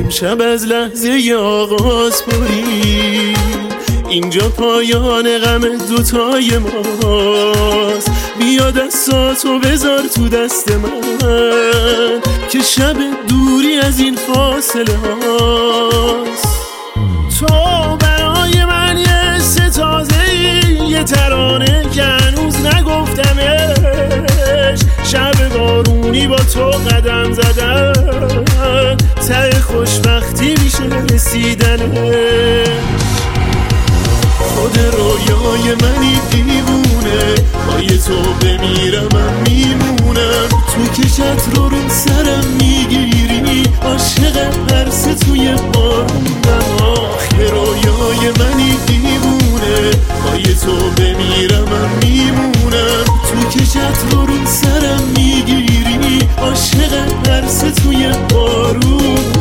امشب از لحظه آغاز بریم، اینجا پایان غم دوتای ماست. بیا دستاتو بذار تو دست من که شب دوری از این فاصله هاست. تو برای من یه ستازه‌ای، یه ترانه که هنوز نگفتمش. شب بارونی با تو قدم زدن، ته خوشبختی میشه رسیدنش. خود رویای منی دیوونه، پای تو بمیرم من میمونم. تو که چتر رو سرم میگیری، عاشق پرس توی بارونم. آخه رویای منی دیوونه، پای تو بمیرم من میمونم. تو که چتر رو سرم میگیری، عاشق پرس توی بارونم.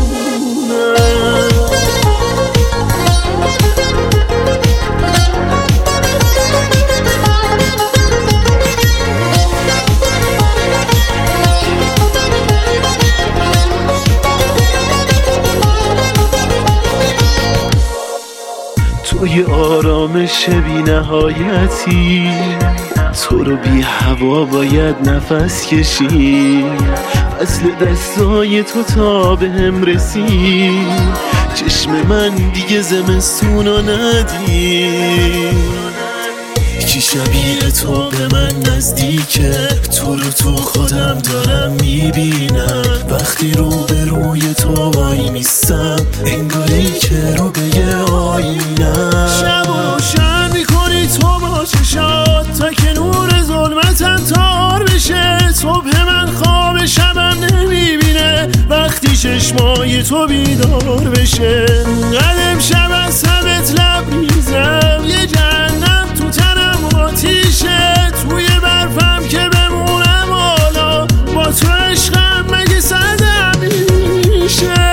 توی آرامش بی نهایتی، تو رو بی هوا باید نفس کشی. فصل دستای تو تا به هم رسید، چشم من دیگه زمستونو ندید. کی شبیه تو به من نزدیکه، تو رو تو خودم دارم میبینم. وقتی رو به روی تو وای میستم، انگاری که رو به یه آینم. شب روشن میکنی تو با چشات، تا که نور ظلمتم تار بشه. صبح من خواب شبم نمیبینه، وقتی چشمای تو بیدار بشه. قدم شب از سمت لبریزم، یه جهنم تو تنم آتیشه. توی برفم که بمونم حالا، با تو عشقم مگه سردم میشه.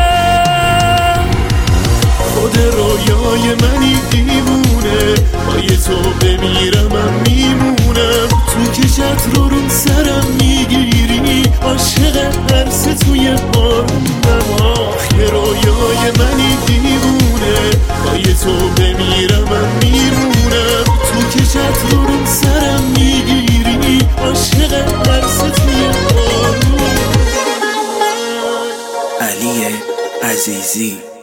خود رویای منی دیوونه، پای تو بمیرم من میمونم. تو که چتر رو سرم میگیری، عاشق پرس توی بارونم. آخه رویای منی دیوونه، پای تو بمیرم من میمونم. تو که چتر رو سرم میگیری، عاشق پرس توی بارونم. علی عزیزی.